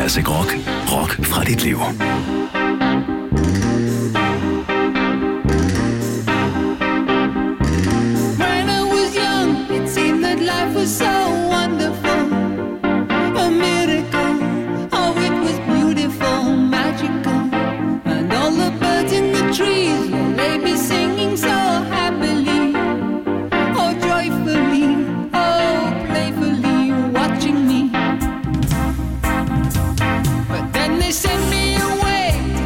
Classic Rock. Rock fra dit liv. When I was young, it seemed that life was so wonderful. A miracle, oh it was beautiful, magical. And all the birds in the trees, well, they be singing so happily. Oh joyfully, oh playfully, watching me. But then they sent me away to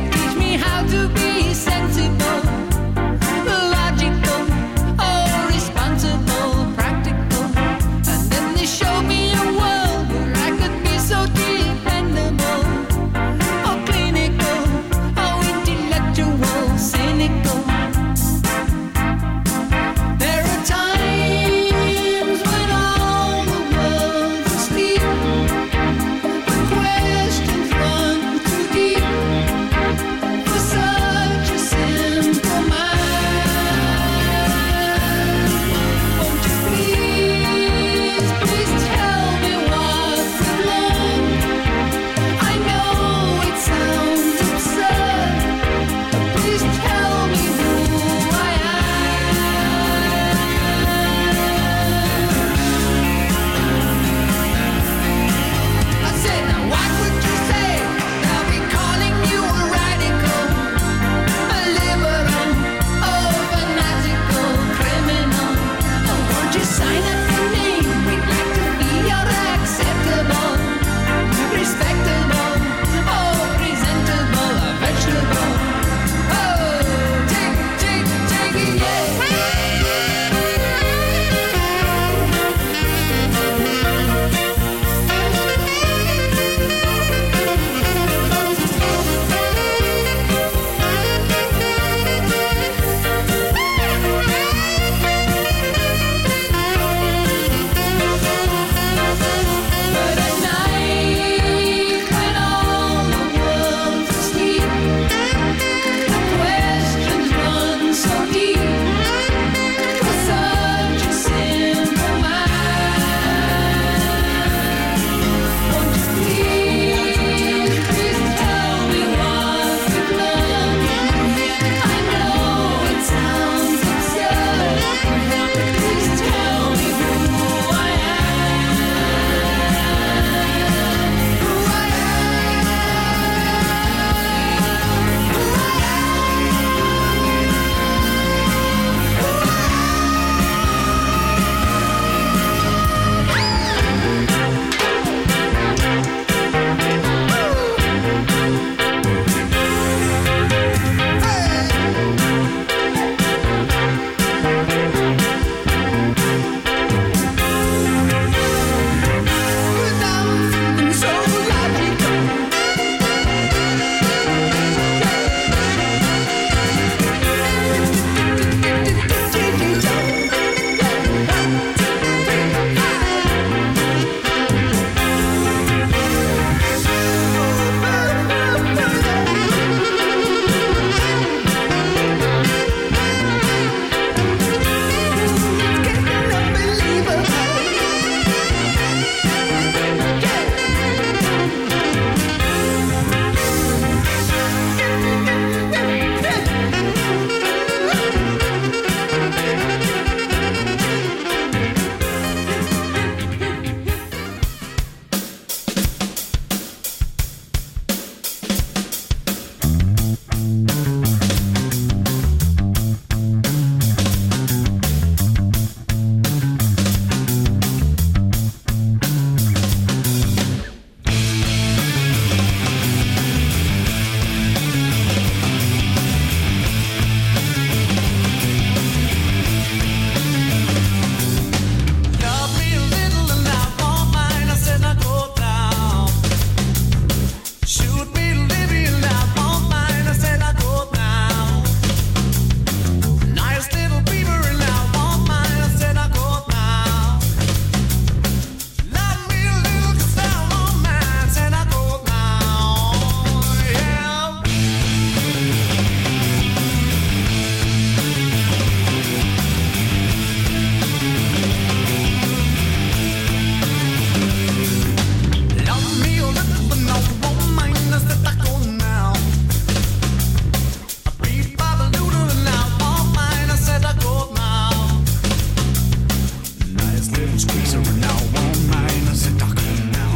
teaser and now won't mind. I said, I go now.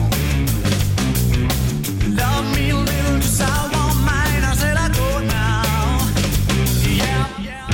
Love me a little, just I won't mind. I said, I go now. Yeah.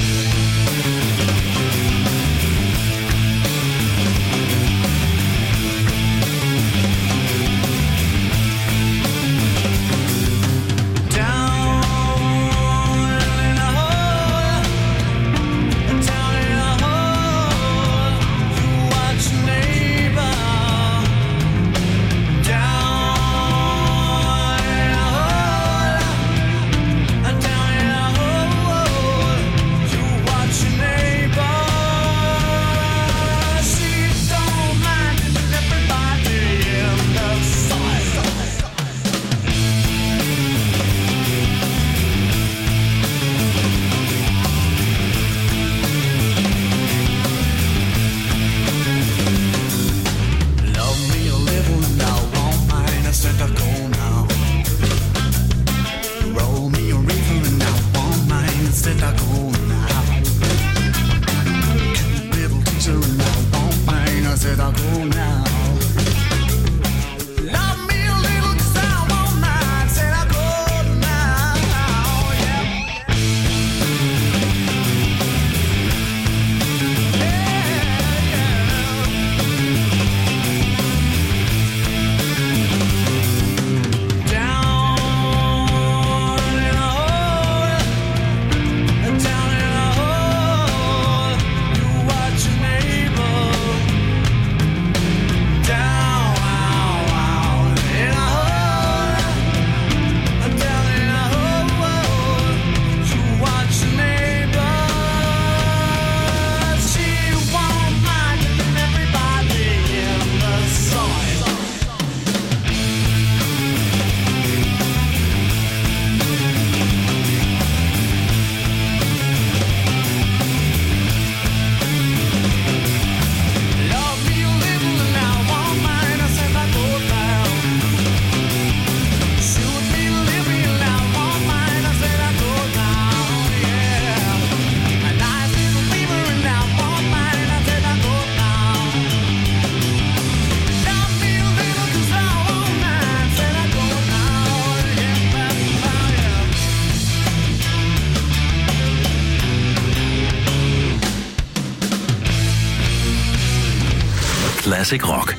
Classic rock.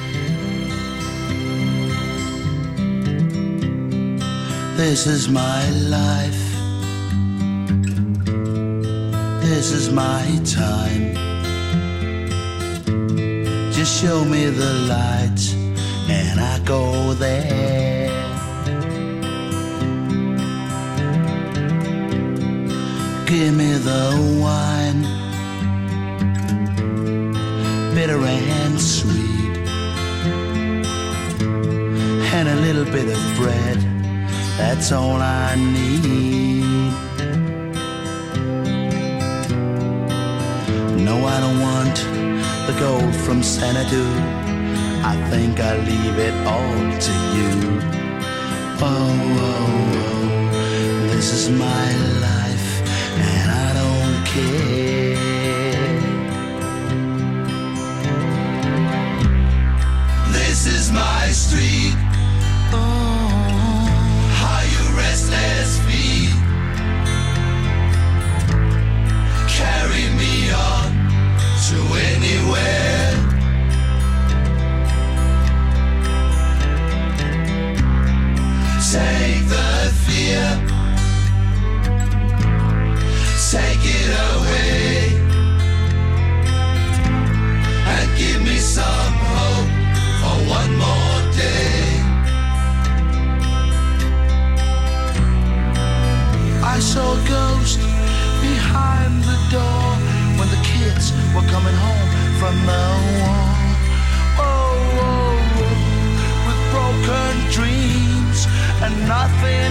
This is my life. This is my time. Just show me the light and I go there. Give me the wine, bitter and sweet, and a little bit of bread, that's all I need. No, I don't want the gold from Xanadu, I think I'll leave it all to you. Oh, oh, oh, this is my life and I don't care. This is my street. Oh, are you restless feet? Carry me on to anywhere. Take the fear, take it away, and give me some hope for one more day. I saw a ghost behind the door when the kids were coming home from the war. Oh, oh, oh, with broken dreams and nothing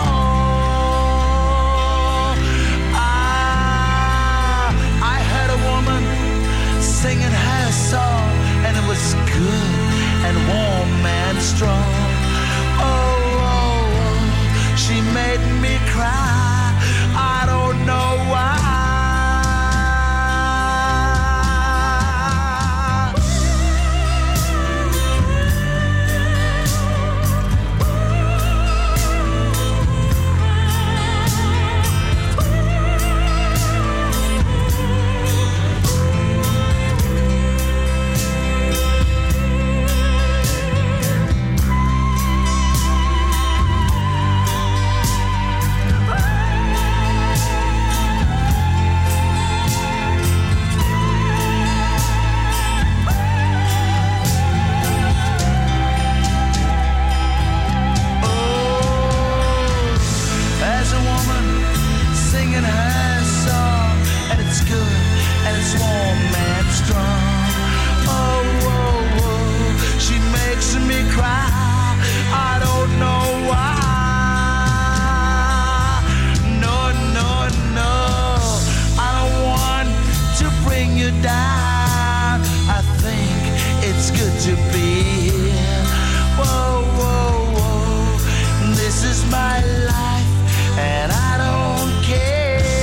more. I heard a woman singing her song, and it was good and warm and strong. Oh, oh, oh, she made me cry, I don't know why. good to be here. Whoa, whoa, whoa. This is my life, and I don't care.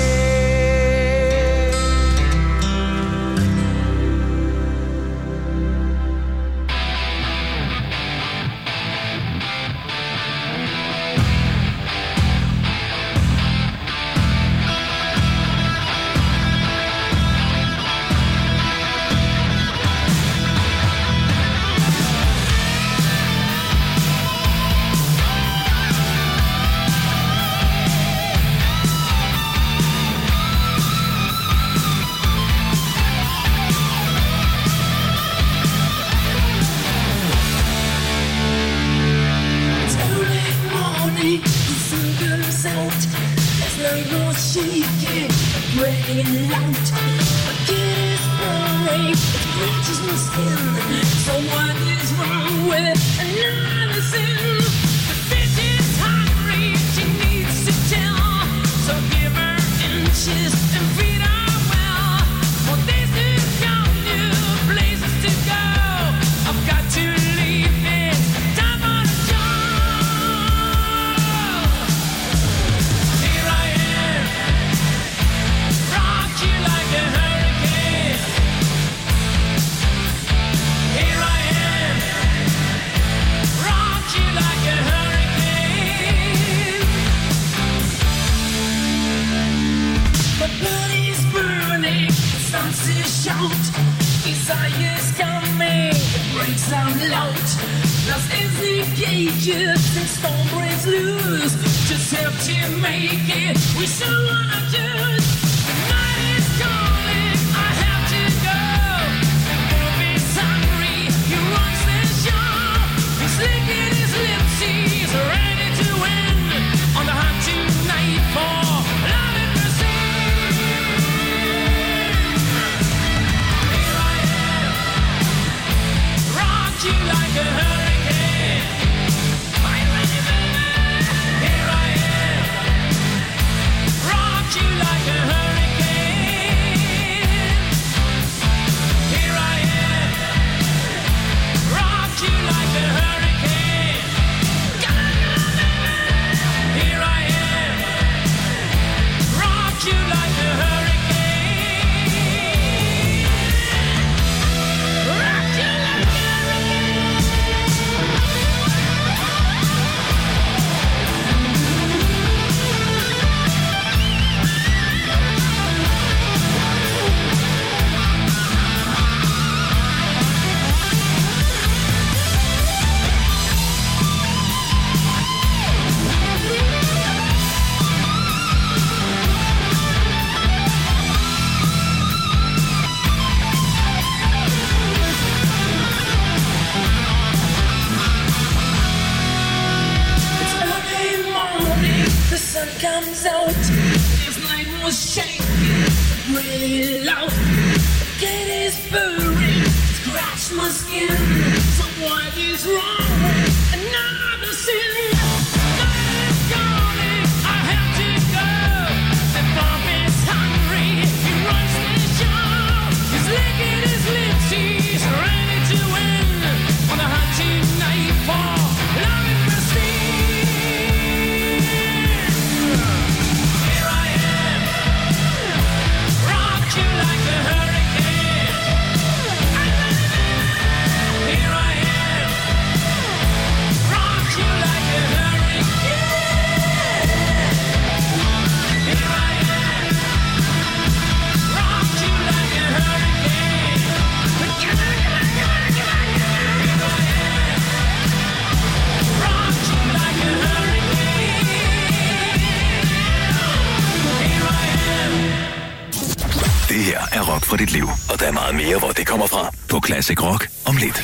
For dit liv, og der er meget mere, hvor det kommer fra på Classic Rock om lidt.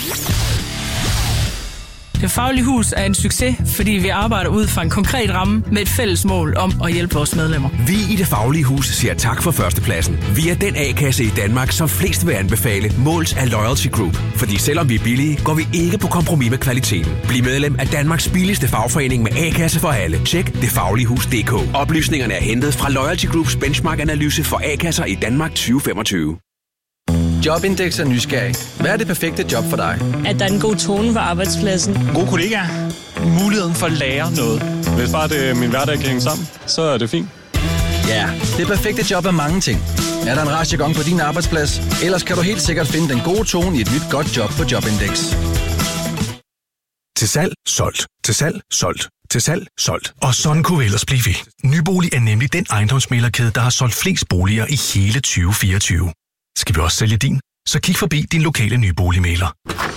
Det Faglige Hus er en succes, fordi vi arbejder ud fra en konkret ramme med et fælles mål om at hjælpe vores medlemmer. Vi i Det Faglige Hus siger tak for førstepladsen. Vi er den A-kasse i Danmark, som flest vil anbefale, målt af Loyalty Group. Fordi selvom vi er billige, går vi ikke på kompromis med kvaliteten. Bliv medlem af Danmarks billigste fagforening med A-kasse for alle. Tjek detfagligehus.dk. Oplysningerne er hentet fra Loyalty Groups benchmark-analyse for A-kasser i Danmark 2025. Jobindex er nysgerrig. Hvad er det perfekte job for dig? At der er en god tone på arbejdspladsen. Gode kollegaer. Muligheden for at lære noget. Hvis bare det min hverdag kan hænge sammen, så er det fint. Ja, det perfekte job er mange ting. Er der en rejsegang på din arbejdsplads? Ellers kan du helt sikkert finde den gode tone i et nyt godt job på Jobindex. Til salg, solgt. Til salg, solgt. Til salg, solgt. Og sådan kunne vi ellers blive ved. Nybolig er nemlig den ejendomsmæglerkæde, der har solgt flest boliger i hele 2024. Skal vi også sælge din? Så kig forbi din lokale nyboligmægler.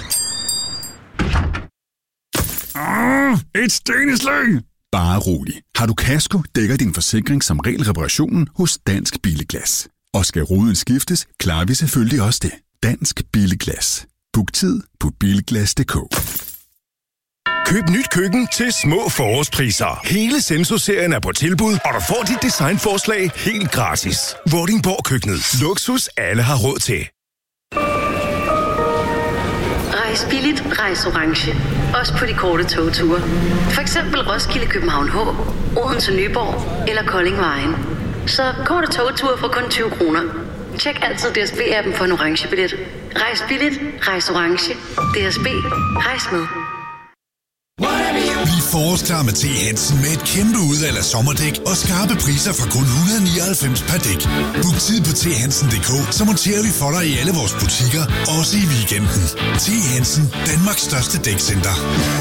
Et steneslag! Bare rolig. Har du kasko, dækker din forsikring som regel reparationen hos Dansk Billeglas. Og skal ruden skiftes, klarer vi selvfølgelig også det. Dansk Billeglas. Book tid på bilglas.dk. Køb nyt køkken til små forårspriser. Hele Senso-serien er på tilbud, og du får dit designforslag helt gratis. Vordingborg Køkkenet. Luksus alle har råd til. Rejs billigt, rejs orange. Også på de korte togture. For eksempel Roskilde København H, Odense Nyborg eller Kolding Vejen. Så korte togture for kun 20 kroner. Tjek altid DSB-appen for en orange billet. Rejs billigt, rejs orange. DSB, rejs med. Bliv forårsklar med T. Hansen med et kæmpe udvalg af sommerdæk og skarpe priser fra kun 199 per dæk. Book tid på thansen.dk, så monterer vi for dig i alle vores butikker, også i weekenden. T. Hansen, Danmarks største dækcenter.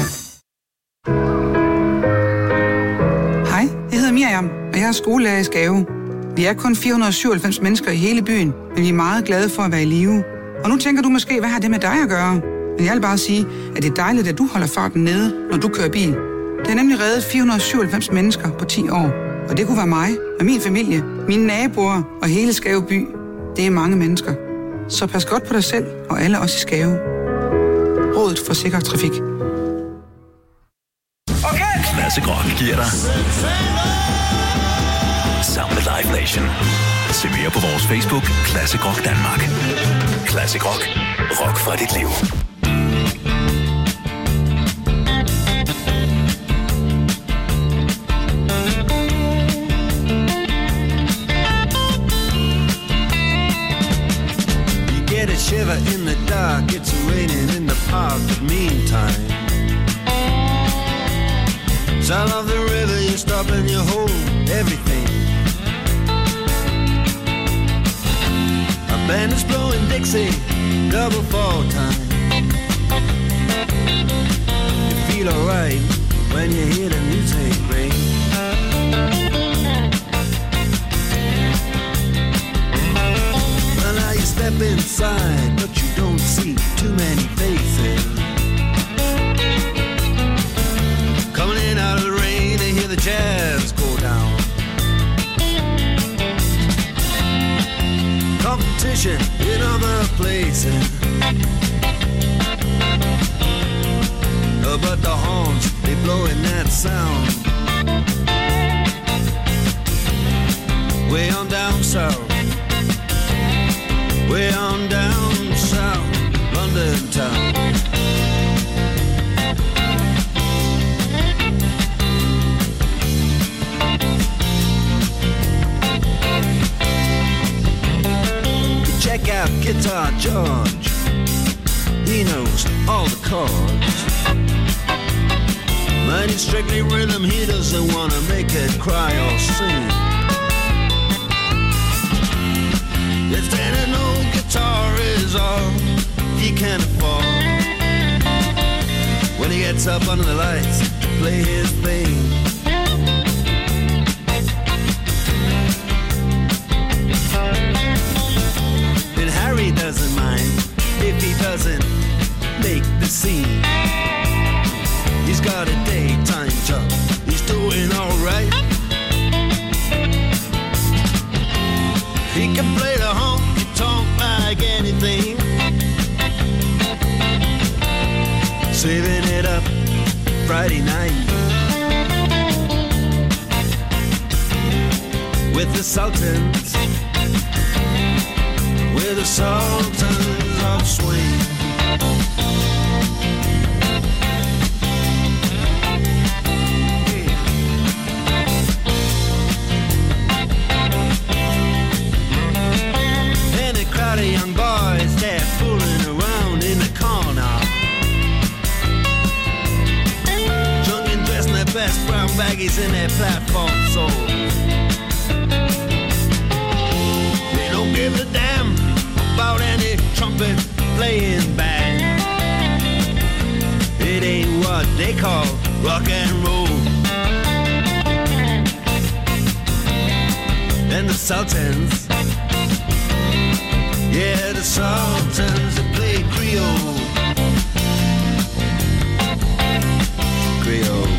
Hej, jeg hedder Miriam, og jeg er skolelærer i Skave. Vi er kun 497 mennesker i hele byen, men vi er meget glade for at være i live. Og nu tænker du måske, hvad har det med dig at gøre? Men jeg vil bare sige, at det er dejligt, at du holder farten nede, når du kører bil. Det har nemlig reddet 497 mennesker på 10 år. Og det kunne være mig og min familie, mine naboer og hele Skave by. Det er mange mennesker. Så pas godt på dig selv og alle os i Skave. Rådet for sikker trafik. Okay. Classic Rock giver dig sammen med Live Nation. Se mere på vores Facebook, Classic Rock Danmark. Classic Rock. Rock fra dit liv. Shiver in the dark, it's raining in the park, but meantime sound of the river, you stop and you hold everything. A band is blowing Dixie, double fall time. You feel alright when you hear the music ring. Step inside, but you don't see too many faces. Coming in out of the rain, they hear the jazz go down. Competition in other places, but the horns, they blowing that sound. Way on down south, way on down south, London town. Check out Guitar George, he knows all the chords. But in strictly rhythm, he doesn't want to make it cry or sing. If an old guitar is all he can afford, when he gets up under the lights to play his thing, then Harry doesn't mind if he doesn't make the scene. He's got a daytime job, he's doing alright. He can play the honky-tonk like anything, saving it up Friday night with the Sultans, with the Sultans of Swing. Young boys baggies in their platform soles. They don't give a damn about any trumpet playing band. It ain't what they call rock and roll. And the Sultans, yeah, the Sultans that play Creole. Creole.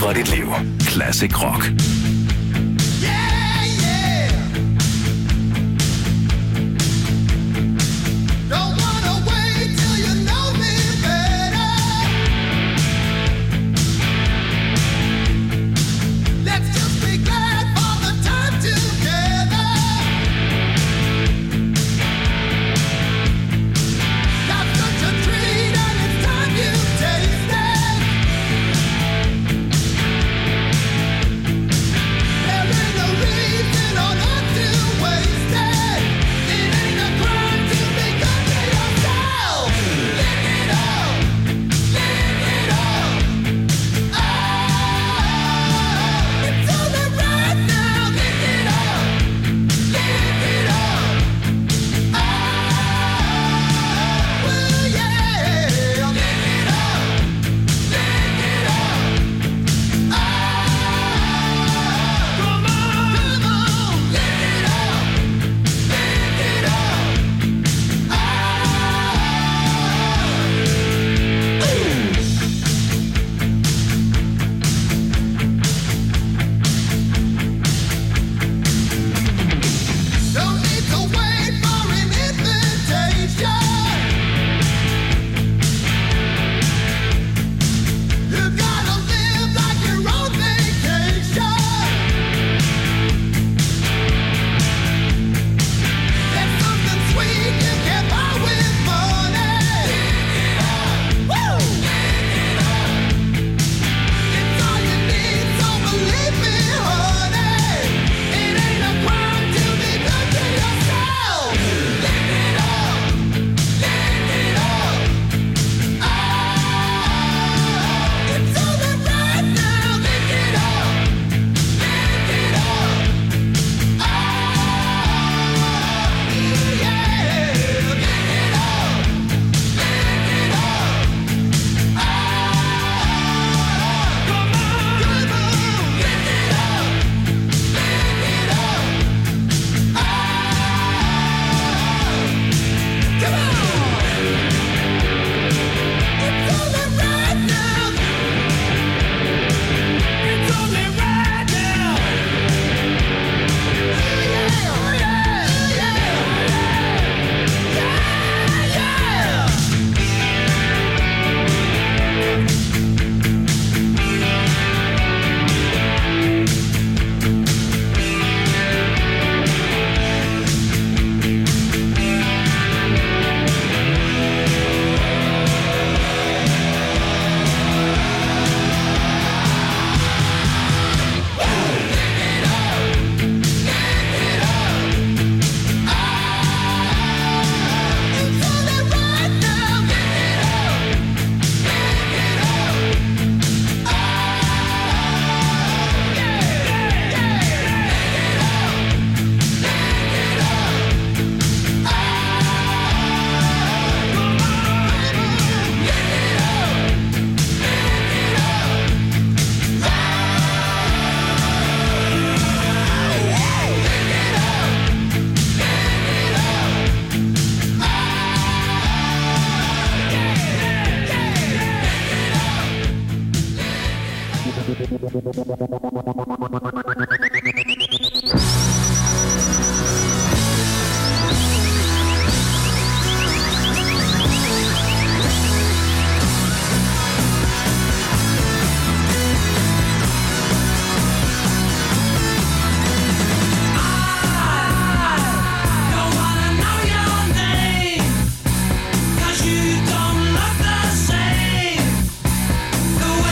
fra dit liv. Classic Rock.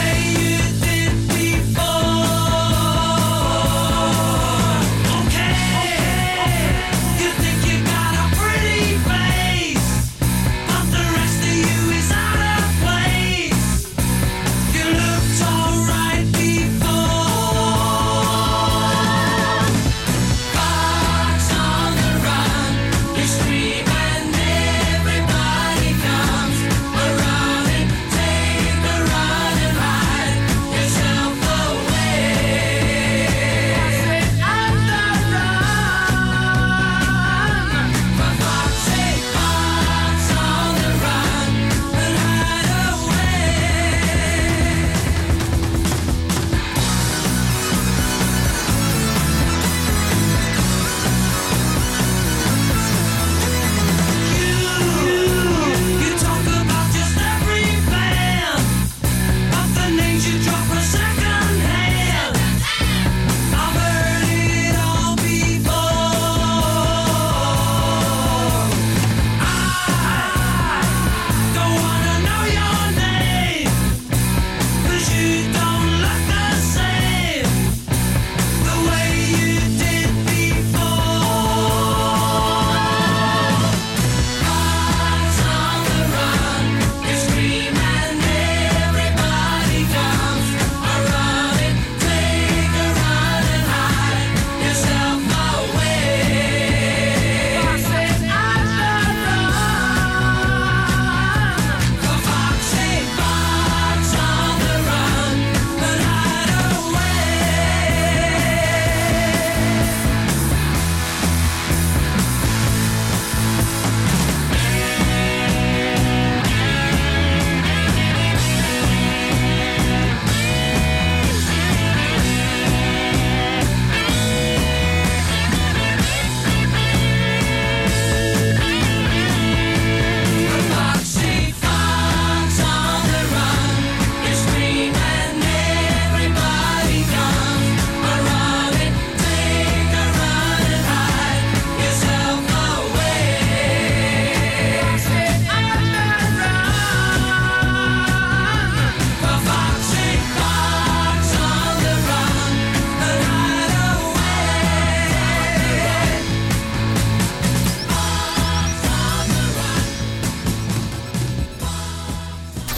Okay.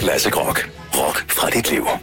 Classic Rock. Rock fra dit liv.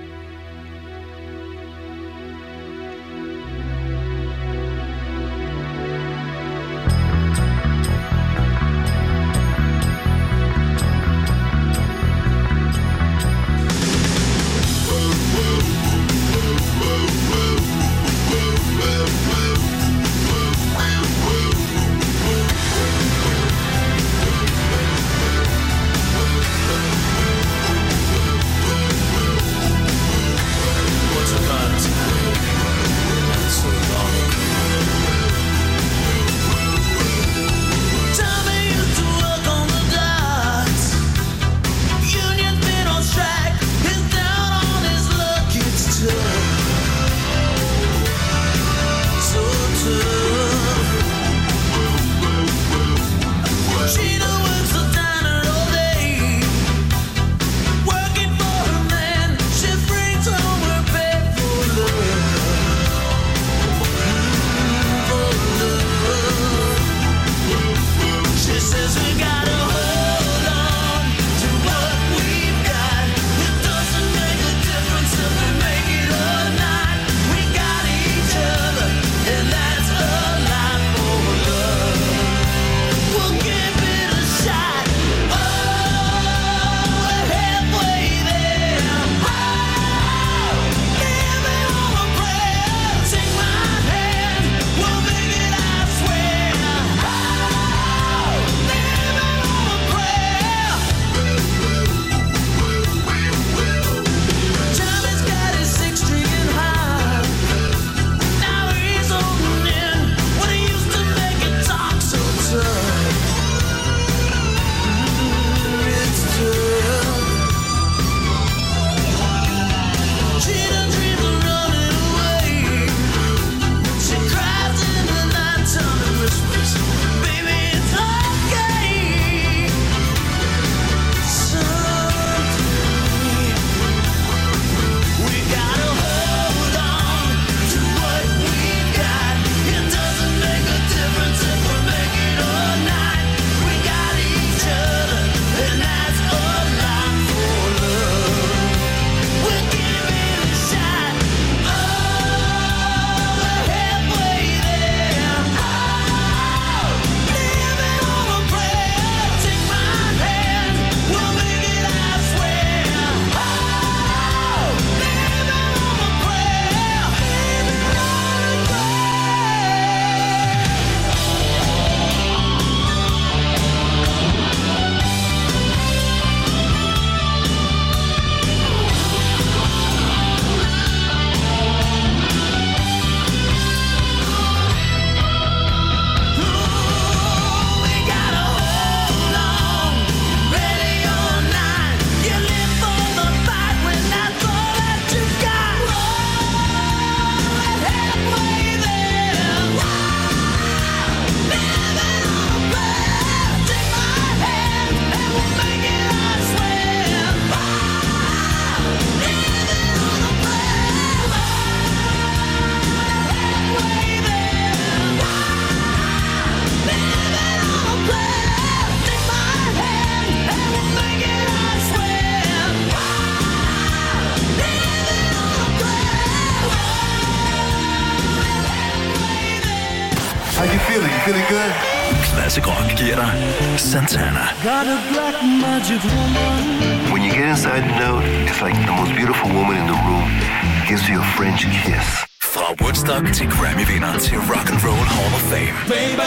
Feeling good? Classic Rock giver dig Santana. Got a black magic woman. When you get inside the note, it's like the most beautiful woman in the room gives you a French kiss. Fra Woodstock til Grammy-vinder til Rock and Roll Hall of Fame.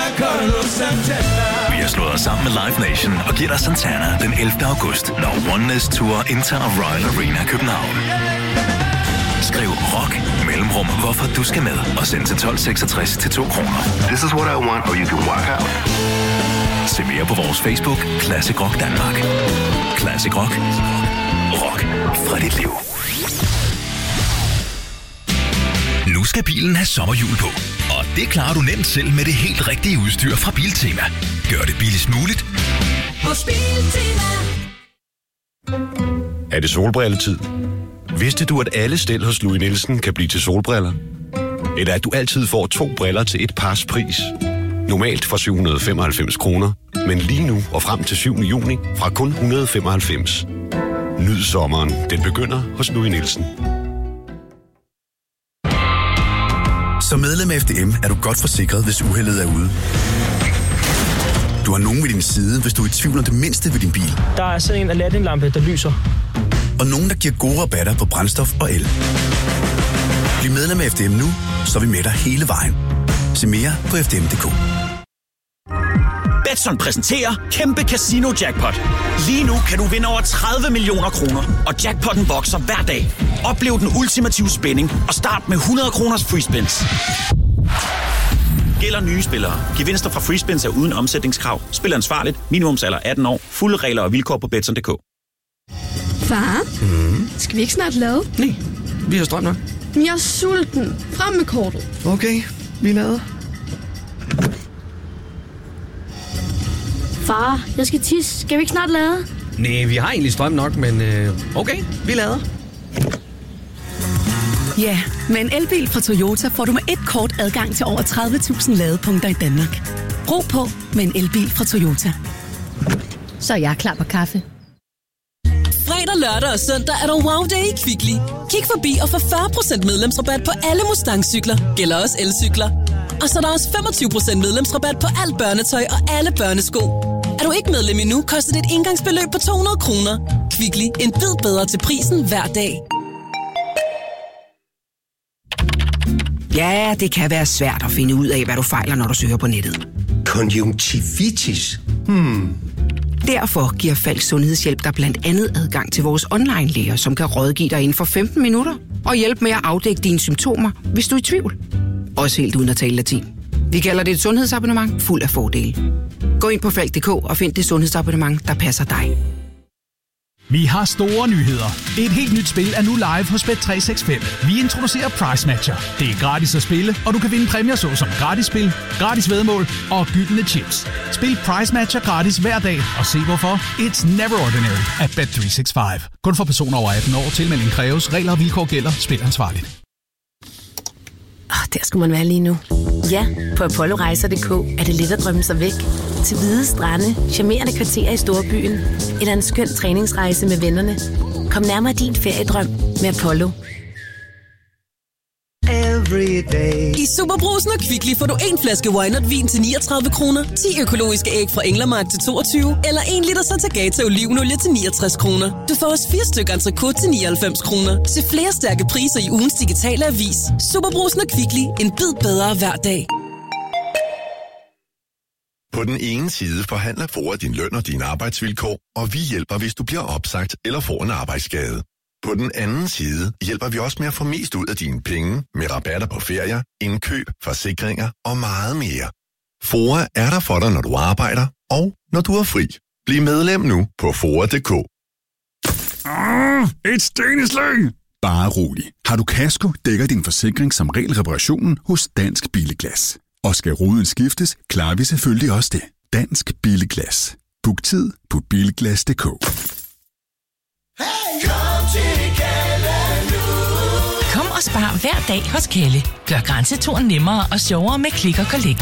Vi har slået os sammen med Live Nation og giver dig Santana den 11. august, når Oneness Tour indtager Royal Arena København. Skriv rock mellemrum, hvorfor du skal med, og send til 1266 til 2 kroner. This is what I want, or you can walk out. Se mere på vores Facebook, Classic Rock Danmark. Classic Rock. Rock fra dit liv. Nu skal bilen have sommerhjul på, og det klarer du nemt selv med det helt rigtige udstyr fra Biltema. Gør det billigst muligt hos Biltema. Er det solbrilletid? Vidste du, at alle stel hos Louis Nielsen kan blive til solbriller? Eller at du altid får 2 briller til et pars pris? Normalt for 795 kroner, men lige nu og frem til 7. juni fra kun 195. Nyd sommeren. Den begynder hos Louis Nielsen. Som medlem af FDM er du godt forsikret, hvis uheldet er ude. Du har nogen ved din side, hvis du er i tvivl om det mindste ved din bil. Der er sådan en Aladdin-lampe, der lyser. Og nogen, der giver gode rabatter på brændstof og el. Bliv medlem af FDM nu, så er vi med dig hele vejen. Se mere på fdm.dk. Betson præsenterer Kæmpe Casino Jackpot. Lige nu kan du vinde over 30 millioner kroner, og jackpotten vokser hver dag. Oplev den ultimative spænding og start med 100 kroners free spins. Gælder nye spillere. Gevinster fra free spins er uden omsætningskrav. Spil ansvarligt. Minimumsalder 18 år. Fulde regler og vilkår på Betson.dk. Far, skal vi ikke snart lade? Nej, vi har strøm nok. Men jeg er sulten. Frem med kortet. Okay, vi lader. Far, jeg skal tisse. Skal vi ikke snart lade? Nej, vi har egentlig strøm nok, men okay, vi lader. Ja, med en elbil fra Toyota får du med et kort adgang til over 30.000 ladepunkter i Danmark. Ro på med en elbil fra Toyota. Så er jeg klar på kaffe. Fredag, lørdag og søndag er der Wow Day i Kvickly. Kig forbi og få 40% medlemsrabat på alle Mustang-cykler. Gælder også elcykler. Og så er der også 25% medlemsrabat på alt børnetøj og alle børnesko. Er du ikke medlem endnu, koster det et engangsbeløb på 200 kroner. Kvickly, en bid bedre til prisen hver dag. Ja, det kan være svært at finde ud af, hvad du fejler, når du søger på nettet. Konjunktivitis? Derfor giver Falks Sundhedshjælp dig blandt andet adgang til vores online-læger, som kan rådgive dig inden for 15 minutter og hjælpe med at afdække dine symptomer, hvis du er i tvivl. Også helt uden at tale latin. Vi kalder det et sundhedsabonnement fuld af fordele. Gå ind på Falk.dk og find det sundhedsabonnement, der passer dig. Vi har store nyheder. Et helt nyt spil er nu live hos Bet365. Vi introducerer Price Matcher. Det er gratis at spille, og du kan vinde præmier såsom gratis spil, gratis væddemål og gyldne chips. Spil Price Matcher gratis hver dag, og se hvorfor. It's never ordinary at Bet365. Kun for personer over 18 år. Tilmelding kræves. Regler og vilkår gælder. Spil ansvarligt. Der skulle man være lige nu. Ja, på ApolloRejser.dk er det let at drømme sig væk. Til hvide strande, charmerende kvarterer i storbyen, eller en skøn træningsrejse med vennerne. Kom nærmere din feriedrøm med Apollo. I Superbrusen og Kvickly får du en flaske Wynot-vin til 39 kroner, 10 økologiske æg fra Englermark til 22, eller 1 liter Satagata olivenolie til 69 kroner. Du får også 4 stykker entrecôte til 99 kroner. Se flere stærke priser i ugens digitale avis. Superbrusen og Kvickly. En bid bedre hver dag. På den ene side forhandler FOA din løn og dine arbejdsvilkår, og vi hjælper, hvis du bliver opsagt eller får en arbejdsskade. På den anden side hjælper vi også med at få mest ud af dine penge med rabatter på ferier, indkøb, forsikringer og meget mere. FOA er der for dig, når du arbejder og når du er fri. Bliv medlem nu på FOA.dk. Et steneslag! Bare rolig. Har du kasko, dækker din forsikring som regel reparationen hos Dansk Billiglas. Og skal ruden skiftes, klarer vi selvfølgelig også det. Dansk Billiglas. Book tid på billiglas.dk. Kom og spar hver dag hos Kelle. Gør grænseturen nemmere og sjovere med Click & Collect.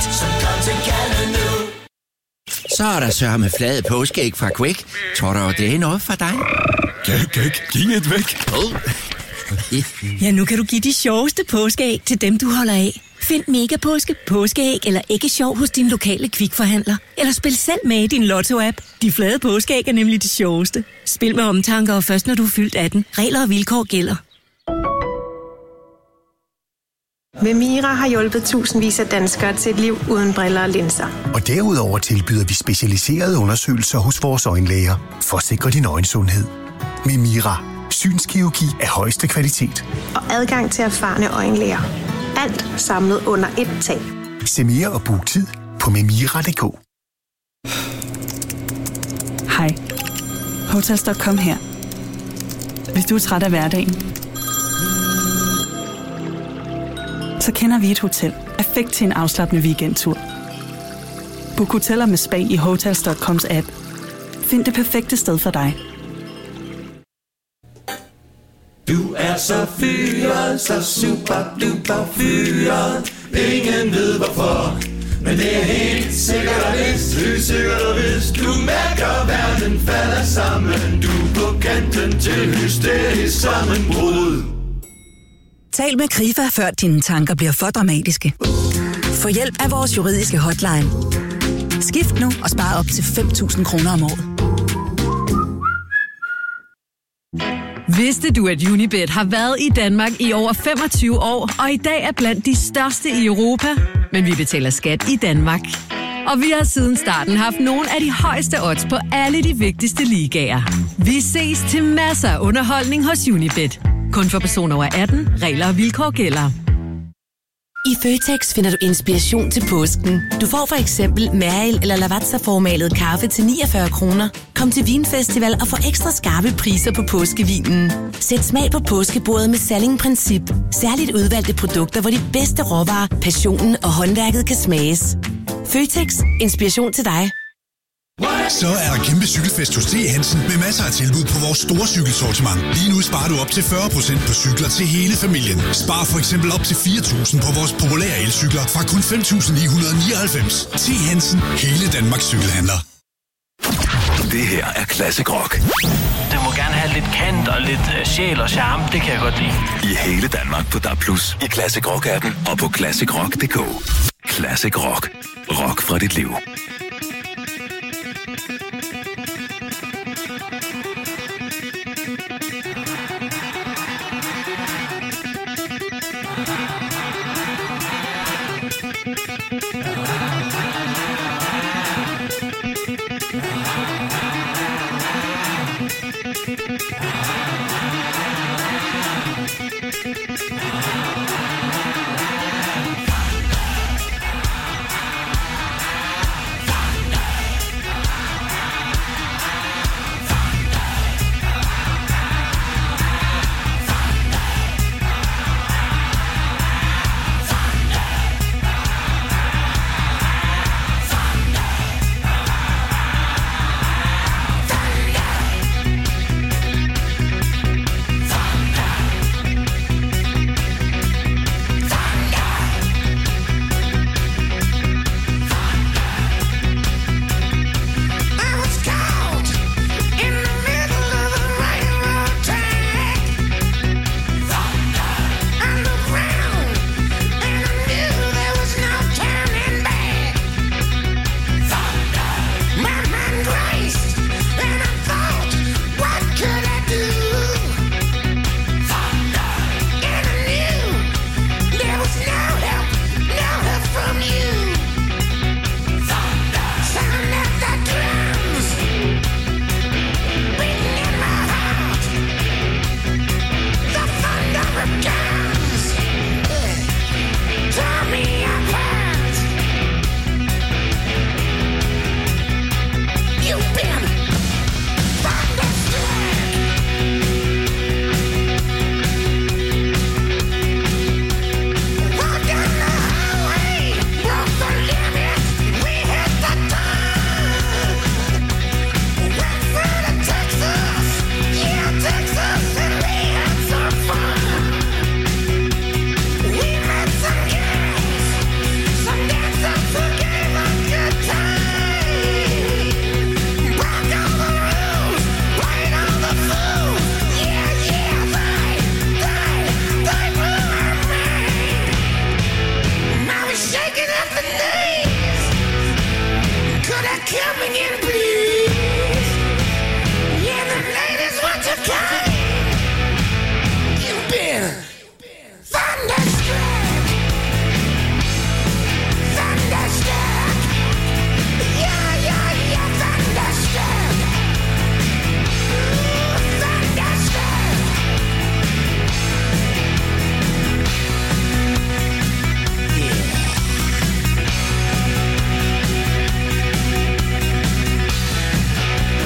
Så er der sørme flade påskeæg fra Quick. Tror du, det er noget for dig? Giv et væk. Ja, nu kan du give de sjoveste påskeæg til dem, du holder af. Find Mega Påske, påskeæg eller æggesjov hos din lokale Kvikforhandler. Eller spil selv med i din Lotto-app. De flade påskeæg er nemlig de sjoveste. Spil med omtanke og først når du er fyldt 18. Regler og vilkår gælder. Memira har hjulpet tusindvis af danskere til et liv uden briller og linser. Og derudover tilbyder vi specialiserede undersøgelser hos vores øjenlæger for at sikre din øjensundhed. Memira. Synskirurgi af højeste kvalitet. Og adgang til erfarne øjenlæger. Alt samlet under ét tag. Se mere og book tid på memira.dk. Hej. Hotels.com her. Hvis du er træt af hverdagen, så kender vi et hotel. Perfekt til en afslappende weekendtur. Book hoteller med spa i Hotels.coms app. Find det perfekte sted for dig. Du er så fyret, så super duper fyret. Ingen ved hvorfor, Men det er helt sikkert og vist, du mærker verden falder sammen. Du er på kanten til hysterisk sammenbrud. Tal med Krifa, før dine tanker bliver for dramatiske. Få hjælp af vores juridiske hotline. Skift nu og spar op til 5.000 kroner om året. Vidste du, at Unibet har været i Danmark i over 25 år, og i dag er blandt de største i Europa? Men vi betaler skat i Danmark. Og vi har siden starten haft nogle af de højeste odds på alle de vigtigste ligaer. Vi ses til masser af underholdning hos Unibet. Kun for personer over 18. Regler og vilkår gælder. I Føtex finder du inspiration til påsken. Du får for eksempel Mariel eller Lavazza-formalet kaffe til 49 kroner. Kom til Vinfestival og få ekstra skarpe priser på påskevinen. Sæt smag på påskebordet med Salling Princip. Særligt udvalgte produkter, hvor de bedste råvarer, passionen og håndværket kan smages. Føtex. Inspiration til dig. Så er der kæmpe cykelfest hos T. Hansen med masser af tilbud på vores store cykelsortiment. Lige nu sparer du op til 40% på cykler til hele familien. Spar for eksempel op til 4.000 på vores populære elcykler fra kun 5.999. T. Hansen. Hele Danmarks cykelhandler. Det her er Classic Rock. Det må gerne have lidt kant og lidt sjæl og charme. Det kan jeg godt lide. I hele Danmark på DAB+, i Classic Rock-appen og på ClassicRock.dk. Classic Rock. Rock fra dit liv.